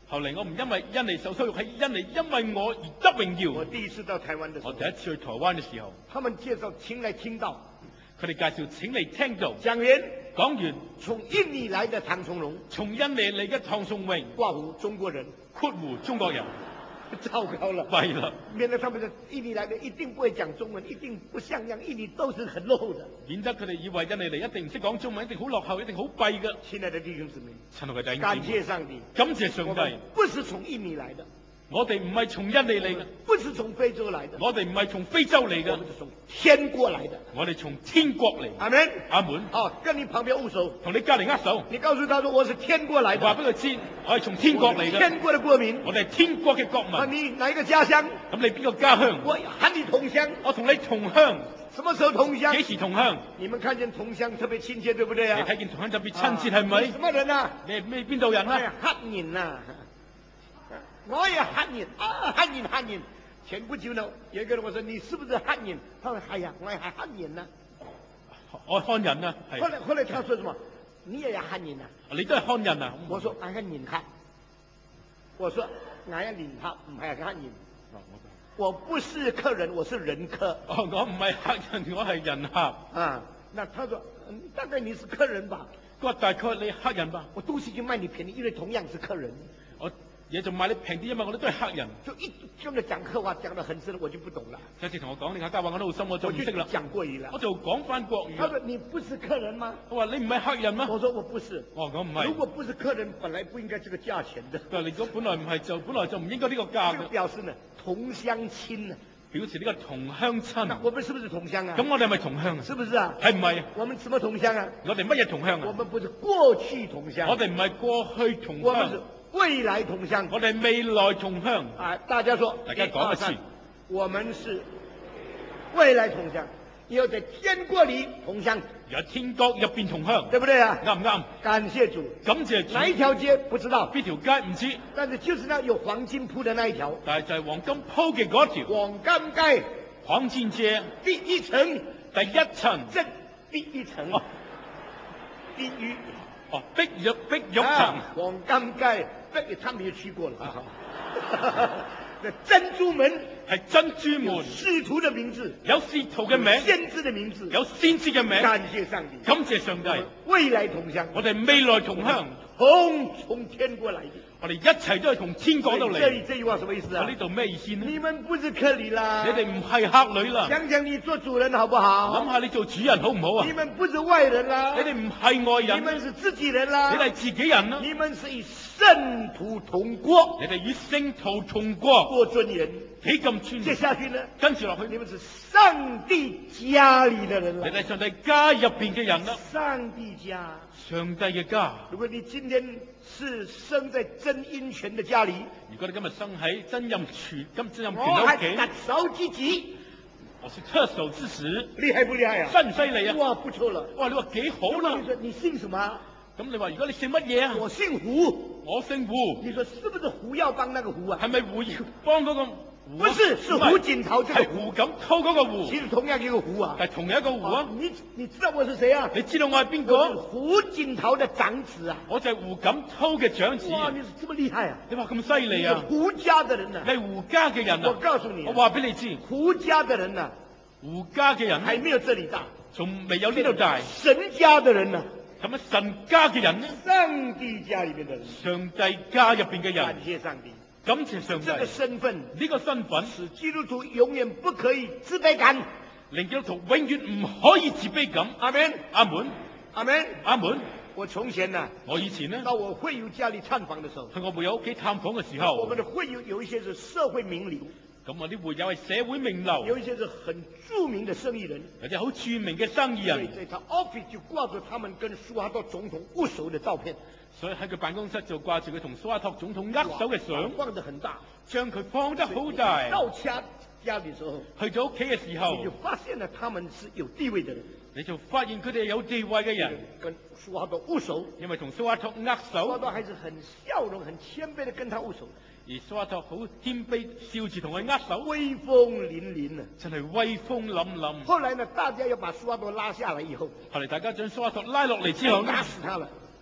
後嚟我唔因為印尼受羞辱，係印尼因為我而得榮我耀。 第一次到台灣的時候， 我第一次去台灣嘅時候， 他們介紹請來聽到佢哋介紹請嚟聽道， 講完講完從印尼來的唐崇榮， 從印尼嚟嘅唐崇榮， 掛胡中國人， 括弧中國人， 糟糕了， 弊啦， 免得他們的印尼來的一定不會講中文，一定不像樣，印尼都是很落後的。 免得佢哋以為印尼嚟一定唔識講中文，一定好落後，一定好弊嘅。 親愛的弟兄姊妹， 親愛嘅弟兄感姊妹謝上帝， 感謝上帝我們，不是從印尼來的， 我哋唔係從印尼嚟嘅， 不是從非洲來的， 我哋唔係從非洲嚟嘅我們，是從天國來的。 我哋從天國嚟。 阿門。 阿門。 好，跟你旁邊握手， 同你隔離握手， 你告訴他說我是天國來話的， 俾佢知，我係從天國嚟嘅， 天國的國民。 我哋係天國嘅國啊， 民。 你哪一個家鄉？ 咁你邊個家鄉？ 我喊你同鄉。 我同你同鄉， 什麼時候同幾鄉？ 時同鄉？ 你們看見同鄉特別親切，對不對你啊？ 睇見同鄉特別親切係咪？ 你什麼人啊？ 你係咩邊度人哎呀啊？， 黑人呐！我也黑人啊，黑人黑人。前不久呢，有一個人我說你是不是黑人？他說哎呀，我也黑人呐。 我漢人啊，係。 後來後來他說什麼？你也黑人呐？ 你都係漢人啊？ 我說我係人黑。我說我係人黑，唔係黑人。我不是客人，我是人客。 哦，我唔係客人，我係人客。 啊，那他說，嗯，大概你是客人吧？ 佢話大概你客人吧？ 我東西就賣你便宜，因為同樣是客人。 我嘢就賣你平啲，因為我哋都係客人。 就一這樣講客話講得很深，我就不懂了。 有時同我講你客家話，我都好深，我就我就唔識啦。 講國語了我。就講翻國語。 他說你不是客人嗎？ 我話你唔係客人咩？ 我說我不是。 我話我唔係。 如果不是客人，本來不應該這個價錢的。 佢話你如果本來唔係就本來就唔應該呢個價這個嘅， 表示呢同鄉親啊。 表示呢個同鄉親。 那我們是不是同鄉啊？ 咁我哋係咪同鄉啊？ 是不是啊？ 係唔係？ 我們什麼同鄉啊？ 我哋乜嘢同鄉啊？ 我們不是過去同鄉， 我哋唔係過去同我們是鄉， 未來同鄉。 我哋係未來同鄉。 啊，大家說， 大家講一次， 我們是未來同鄉，也有在天國裏同鄉， 有天國入邊同鄉， 對不對啊？ 啱唔啱？ 感謝主。 感謝主。 哪一條街不知道？ 邊條街唔知， 但是就是那有黃金鋪的那一條， 但係就係黃金鋪嘅嗰條黃金街黃金街第一層第一層。 正第一層哦， 地獄哦，碧玉碧玉層。 啊，黃金街，碧玉他們也去過了啊。那珍珠門係珍珠有門， 使徒的名字， 有使徒嘅名， 先知的名字， 有先知嘅名。 感謝上帝， 感謝上帝， 未來同鄉， 我哋未來同鄉， 同從天國來的。 我哋一齊都係從天國度這嚟。 裡這句話什麼意思啊我呢？度咩意思呢？ 你們不是客旅啦， 你哋唔係客旅啦， 想想你做主人好不好？ 諗下你做主人好唔好啊你？們不是外人啦， 你哋唔係外你人， 們是自己人啦， 你哋係自己人啦， 你們是與聖徒同國， 你哋與聖徒同國， 多尊嚴。 幾咁尊接嚴。 下去呢， 跟住落去， 你們是上帝家裡的人啦， 你哋上帝家入邊嘅人啦， 上帝家。 上帝嘅家。 如果你今天是生在真陰權的家裡， 如果你今日生喺真任權、金真任權我還喺屋特企， 首之子， 我是特首之時， 厲害不厲害啊？ 犀唔犀利啊？ 哇，不錯了。 哇！你話幾好啦如果你？說你姓什麼？ 咁你話如果你姓乜嘢啊？ 我姓胡。 我姓胡， 你說是不是胡耀邦那個胡啊？ 係咪胡耀邦嗰個胡啊？ 不是，是唔係胡錦濤這個係胡。 胡錦濤嗰個胡， 其實同樣一個胡啊。 係同一個胡啊！ 你你知道我是誰啊？ 你知道我係邊個？ 我是胡錦濤的長子啊。 我就係胡錦濤嘅長子。 哇，你是這麼厲害啊！ 你話咁犀利你是啊？ 胡家的人呐、 你係胡家嘅人我啊！ 告訴你啊、 我話俾你知， 胡家的人呐、 胡家嘅人還沒有這裡大。 仲未有呢度大。 神家的人呐、 咁樣神家嘅人呢？ 上帝家裡面的人， 上帝家入邊嘅感人， 謝上帝。 感謝上帝。 這個身份呢個身份使基督徒永遠不可以自卑感。 令基督徒永遠唔可以自卑感。 阿門， 阿門， 阿門。 阿門。 我從前呢， 我以前呢， 到我會友家裡探訪的時候， 去我會友屋企探訪嘅時我候， 們的會友有一些是社會名流， 咁我啲會友係社會名流， 有一些是很著名的生意人， 有啲好著名嘅生意人， 所以在他 office 就掛着他們跟蘇哈多總統握手的照片， 所以喺佢辦公室就掛住佢同蘇哈托總統握手嘅相， 放得很大。 將佢放得好大。 到家家的時候， 去咗屋企嘅時你就候， 發現了他們是有地位的人， 你就發現佢哋係有地位嘅人， 跟蘇哈多握手， 因為同蘇哈托握蘇哈手， 多還是很笑容、很謙卑的跟他握手， 而蘇哈托好謙卑笑住同佢握手， 威風凜凜啊！ 真係威風凜凜。 後來呢，大家要把蘇哈多拉下來以後， 後嚟大家將蘇哈托拉落嚟之後呢打，死他了。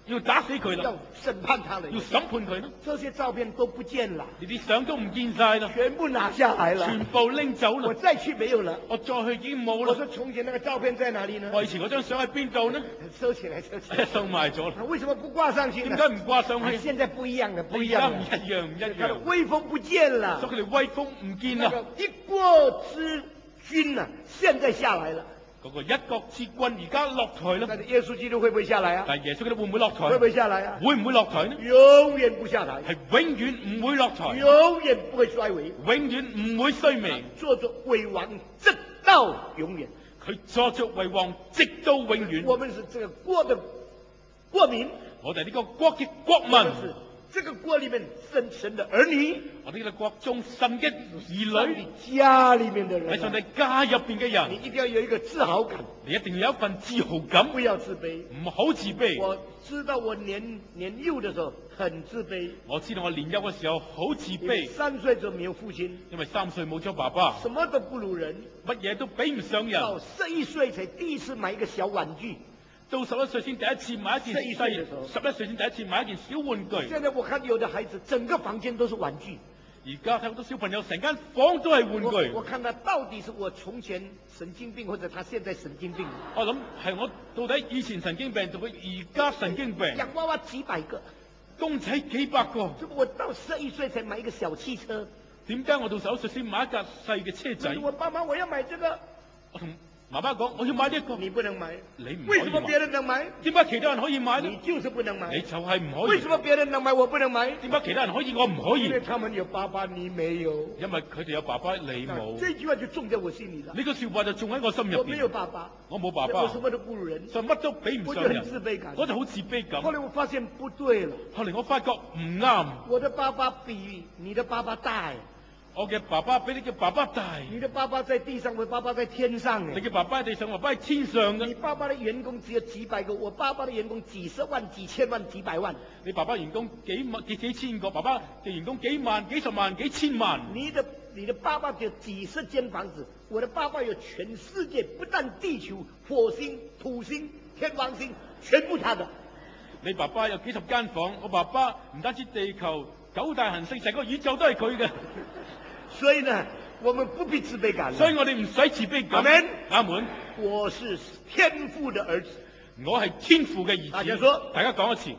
要打死佢啦， 要審判他了， 要審判佢啦。 這些照片都不見了， 呢啲相都唔見晒啦， 全部拿下來了， 全部拎走我啦。 再去沒有了。 我再去已經冇啦。 我說從前那個照片在哪裡呢？ 我以前嗰張相喺邊度呢？ 收起來，收起來。 收埋咗啦。 那為什麼不掛上去呢？ 點解唔掛上去？ 現在不一樣了，不一樣了。 而家唔一樣，唔一他的樣。 威風不見了， 所以佢哋威風唔見啦。 那個一國之君啊，現在下來了。 嗰個一國之君而家落台啦。 但是耶穌基督會不會下來啊？ 但係耶穌基督會唔會落台？ 會不會下來啊？ 會唔會落台呢？ 永遠不下台， 係永遠唔會落台， 永遠不會衰微， 永遠唔會衰微。 做做為王直到永遠。 佢坐著為王，直到永遠。 我們是這個國的國民， 我哋呢個國嘅國民， 我們是這個國裏面神神的兒女， 我哋呢個國中神嘅兒上女， 帝家裏面的人啊， 喺上帝家入邊嘅你人， 一定要有一個自豪感， 你一定要有一份自豪感， 不要自卑。 唔好自卑。 我知道我年年幼的時候很自卑， 我知道我年幼嘅時候好自因為卑， 三歲就沒有父親， 因為三歲冇咗爸爸， 什麼都不如人， 乜嘢都比唔上人。 到十一歲才第一次買一個小玩具。 到十一歲先第一次買一件十一歲嘅時候細，十一歲先第一次買一件小玩具。 現在我看有的孩子整個房間都是玩具， 而家睇好多小朋友成間房都係玩我具。 我看他到底是我從前神經病，或者他現在神經病。 我諗係我到底以前神經病，同佢而家神經病。 洋娃娃幾百個， 公仔幾百個， 這我到十一歲才買一個小汽車。 點解我到十一歲先買一架細嘅車仔？ 我爸媽我要買這個， 我同媽媽講，我要買呢一個。 你不能買， 你唔可以為什麼別買？ 人能買？ 點解其他人可以買呢？ 你就是不能買。 你就係唔可以為什。麼別人能買我不能買？ 點解其他人可以我唔可以？ 因為他們有爸爸，你沒有。 因為佢哋有爸爸，你冇。 這句話就種在我心裏了。 呢個說話就種喺我心入我沒有邊。 爸爸， 我冇爸爸我什麼都不如人， 就乜都比唔我就很上人， 自卑感。 我就好自卑感。 後來我發現不對了， 後嚟我發覺唔啱， 我的爸爸比你的爸爸大， 我嘅爸爸比你嘅爸爸大， 你的爸爸在地上，我爸爸在天上。 你嘅爸爸喺地上，我爸爸喺天上嘅。 你爸爸的員工只有幾百個，我爸爸的員工幾十萬、幾千萬、幾百萬。 你爸爸員工幾萬幾幾千個，爸爸嘅員工幾萬、幾十萬、幾千萬。 你的你的爸爸有幾十間房子，我的爸爸有全世界，不但地球、火星、土星、天王星，全部他的。 你爸爸有幾十間房，我爸爸唔單止地球九大行星，成個宇宙都係佢嘅。 所以呢，我們不必自卑感。 所以我哋唔使自卑感。 阿門阿門。 我是天父的兒子， 我係天父嘅兒子。 大家說， 大家講一次，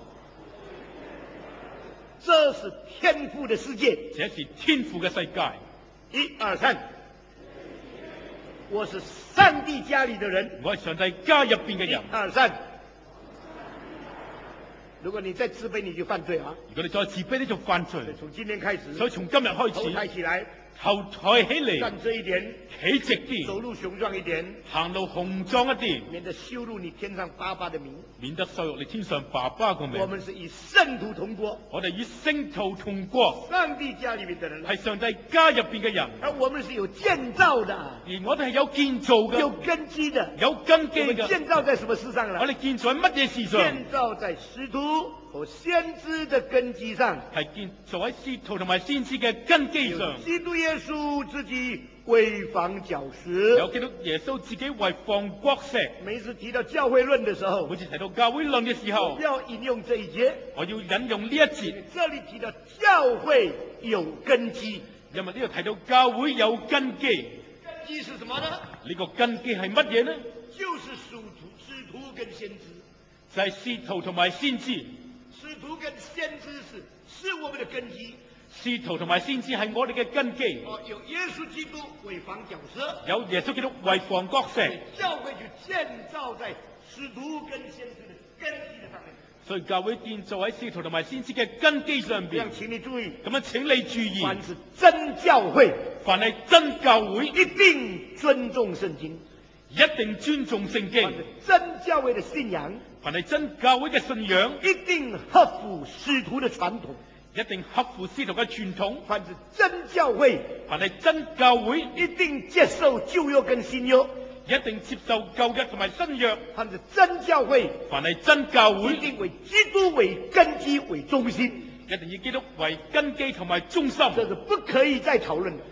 這是天父的世界。 這是天父嘅世界。 一二三，我是上帝家裏的人。 我係上帝家入邊嘅人。 一二三，如果你再自卑，你就犯罪啊！ 如果你再自卑，你就犯罪。 從今天開始， 所以從今日開頭抬始， 起來， 頭抬起嚟， 站直一點， 企直啲， 走路雄壯一點， 行路雄壯一啲， 免得羞辱你天上爸爸的名。 免得羞辱你天上爸爸個名。 我們是以聖徒同國， 我哋與聖徒同國， 上帝家裏面的人， 係上帝家入邊嘅人， 而我們是有建造的， 而我哋係有建造有嘅， 根基的。 有根基我們嘅。 建造在什麼事上我了？ 哋建造喺乜嘢事上？ 建造在使徒和先知的根基上， 係建造喺使徒同埋先知嘅根基上。 基督耶穌自己為房角石。 有基督耶穌自己為房角石。 每次提到教會論的時候每，次提到教會論嘅時我候， 不要引用這一節， 我要引用呢一節， 這裏提到教會有根基。 因為呢度提到教會有根基。 根基是什麼呢？ 呢個根基係乜嘢呢？ 就是使徒、使徒跟先知。 就係使徒同埋先知。 使徒跟先知是是我們的根基。 使徒同埋先知係我哋嘅根基。 哦，有耶穌基督為房角石， 有耶穌基督為房角石， 教會就建造在使徒跟先知的根基的上面。 所以教會建造喺使徒同埋先知嘅根基上邊這樣。請你注意， 咁樣請你注意， 凡是真教會， 凡係真教會， 一定尊重聖經； 一定尊重聖經凡。是真教會的信仰， 凡係真教會嘅信仰， 一定合乎使徒的傳統； 一定合乎使徒嘅傳統。 凡是真教會， 凡係真教會， 一定接受舊約跟新約； 一定接受舊約同埋新約。 凡是真教會， 凡係真教會， 一定為基督為根基為中心。 一定以基督為根基同埋中心。 這是不可以再討論的。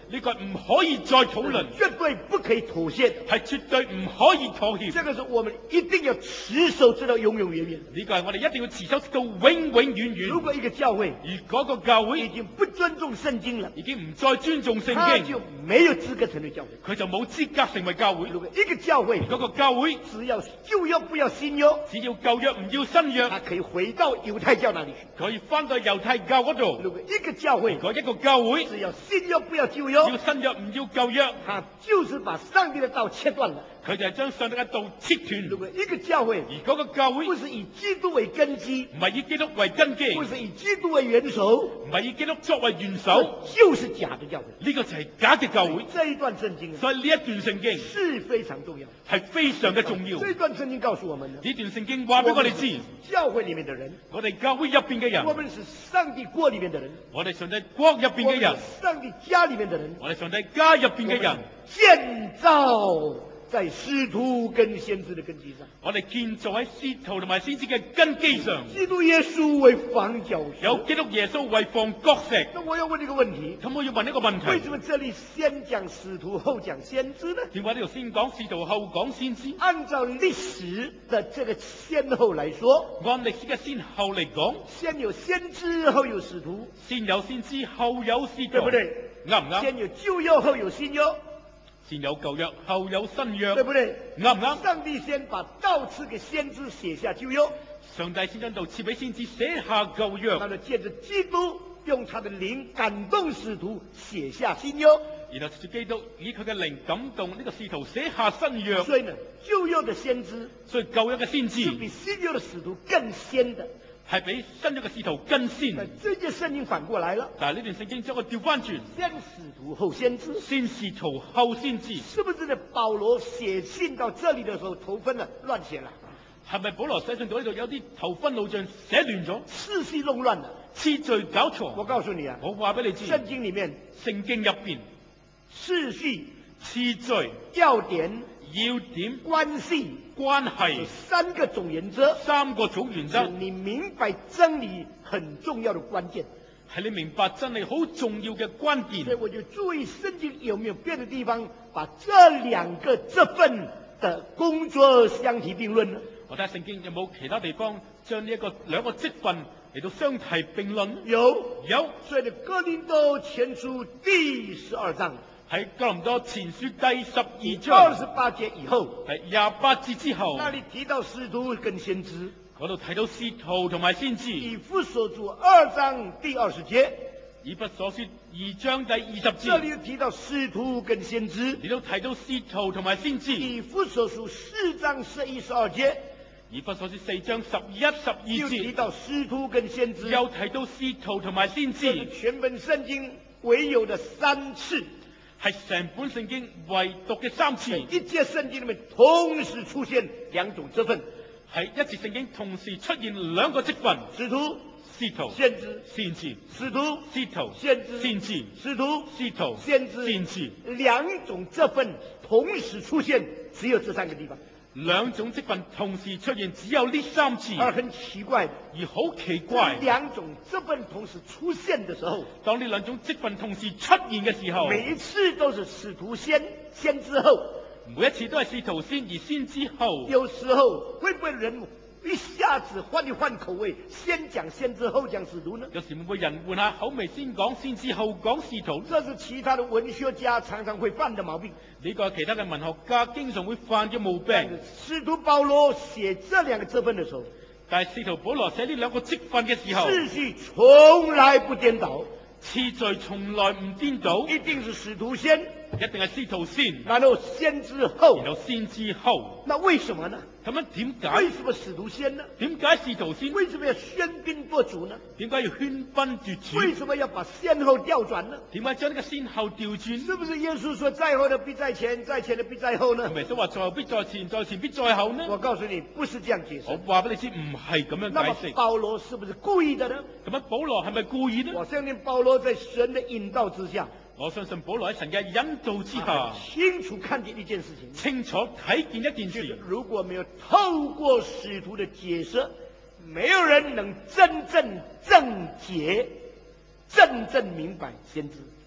呢個唔可以再討論， 絕對不可以妥協， 係絕對唔可以妥協。 這個是我們一定要持守直到永永遠遠。 呢個係我哋一定要持守直到永永遠遠。 如果一個教會而嗰個教會已經不尊重聖經了， 已經唔再尊重聖他經， 就沒有資格成為教會。 佢就冇資格成為教會。 如果一個教會嗰個教會只要舊約不要新約， 只要舊約唔要新約， 他可以回到猶太教那裡去。 可以翻到猶太教嗰度。 如果一個教會嗰一個教會只要新約不要舊要約， 新約唔要舊約， 他就是把上帝的道切斷了。 佢就係將上帝嘅道切斷。 如果一個教會而嗰個教會不是以基督為根基， 唔係以基督為根基， 不是以基督為元首， 唔係以基督作為元首， 就是假的教會。 呢個就係假嘅教會。 這一段聖經所以呢一段聖經是非常重要， 係非常嘅重要。 這段聖經告訴我們呢， 呢段聖經話俾我哋知， 教會裡面的人， 我哋教會入邊嘅人， 我們是上帝國裡面的人， 我哋上帝國入邊嘅人， 我們是上帝家裡面的人， 我哋上帝家入邊嘅人， 建造在使徒跟先知的根基上， 我哋建造喺使徒同埋先知嘅根基上， 基督耶穌為房角石， 有基督耶穌為房角石。 那我要問一個問題， 咁我要問一個問題， 為什麼這裡先講使徒後講先知呢？ 點解呢度先講使徒後講先知？ 按照歷史的這個先後來說， 按歷史嘅先後嚟講， 先有先知後有使徒， 先有先知後有使徒， 對不對？ 啱唔啱？ 先有舊約後有新約， 先有舊約後有新約， 對不對？ 啱唔啱？ 上帝先把道賜給先知寫下舊約， 上帝先將道賜俾先知寫下舊約， 然後借着基督用他的靈感動使徒寫下新約， 然後藉住基督以佢嘅靈感動呢個使徒寫下新約。 所以呢，舊約的先知所以舊約嘅先知是比新約的使徒更先的。 係比新約嘅使徒更先。 那這件聖經反過來了， 但係呢段聖經將佢調翻轉， 先使徒後先知， 先使徒後先知， 是不是呢？保羅寫信到這裡的時候頭分了，亂寫了， 係咪保羅寫信到呢度有啲頭分路像寫亂咗， 次序弄亂了？ 次序搞錯？ 我告訴你啊， 我話俾你知， 聖經裡面聖經入邊次序、 次序、 要點、 要點、 關係、 關係三個總原則， 三個總原則， 是你明白真理很重要的關鍵， 係你明白真理好重要嘅關鍵。 所以我就注意聖經有沒有別的地方把這兩個這份的工作相提並論呢？ 我睇下聖經有冇其他地方將呢一個兩個職分嚟到相提並論？ 有有， 所以呢，哥林多前書第十二章喺哥林多前書第十二二章十八節以後， 係廿八節之後， 那裡提到使徒跟先知。 嗰度睇到使徒同埋先知。 以弗所書二章第二十節， 以弗所書二章第二十這節， 裡又提到使徒跟先知。 你都睇到使徒同埋先知。 以弗所書四章十一十二節， 以弗所書四章十一、十二又提節， 到使徒跟先知。 又提到使徒同埋先這是知， 全本聖經唯有的三次， 係成本聖經唯獨嘅三次， 一節聖經裡面同時出現兩種職分， 係一節聖經同時出現兩個職分： 使徒、 使徒、 先知、 先知、 使徒、 使徒、 先知、 先知、 使徒、 使徒、 先知、 先知， 兩種職分同時出現，只有這三個地方。 兩種職分同時出現，只有呢三次， 而很奇怪， 而好奇怪。 兩種職分同時出現的時候， 當呢兩種職分同時出現嘅時候， 每一次都是使徒先，先之後， 每一次都係使徒先而先之後。 有時候會不會人一下子換一換口味，先講先知後講使徒呢？ 有時會唔會人換下口味，先講先知後講使徒？ 這是其他的文學家常常會犯的毛病。 呢個係其他嘅文學家經常會犯嘅毛病。 使徒保羅寫這兩個職分的時候， 但係使徒保羅寫呢兩個職分嘅時候， 次序從來不顛倒， 次序從來唔顛倒， 一定是使徒先， 一定係使徒先， 然後先知後， 然後先知後。 那為什麼呢？ 咁樣點解？ 為什麼使徒先呢？ 點解使徒先？ 為什麼要喧賓奪主呢？ 點解要喧賓奪主？ 為什麼要把先後調轉呢？ 點解將呢個先後調轉？ 是不是耶穌說在後的必在前，在前的必在後呢？ 係咪都話在後必在前，在前必在後呢？ 我告訴你，不是這樣解釋。 我話俾你知，唔係咁樣那麼解釋。 保羅是不是故意的呢？ 咁樣保羅係咪故意呢？ 我相信保羅在神的引導之下， 我相信保羅喺神嘅引導之下， 清楚看見一件事情， 清楚睇見一件就是事。 如果沒有透過使徒的解釋，沒有人能真正正解、真正明白先知。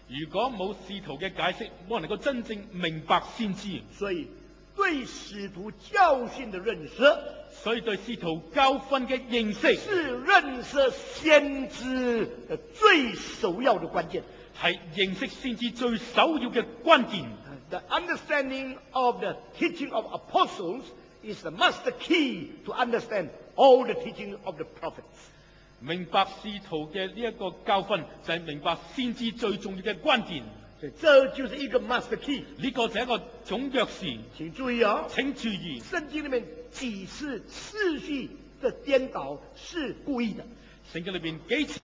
如果冇使徒嘅解釋，冇人能夠真正明白先知。 所以對使徒教訓的認識， 所以對使徒教訓嘅認識是認識先知的最首要的關鍵， 係認識先知最首要嘅關鍵。 The understanding of the teaching of apostles is the master key to understand all the teaching of the prophets. 明白使徒嘅呢一個教訓，就係明白先知最重要嘅關鍵。 這就是一個 master key。 呢個就係一個總鑰匙。 請注意啊！ 請注意， 聖經裏面幾次次序的顛倒是故意的。 聖經裏邊幾次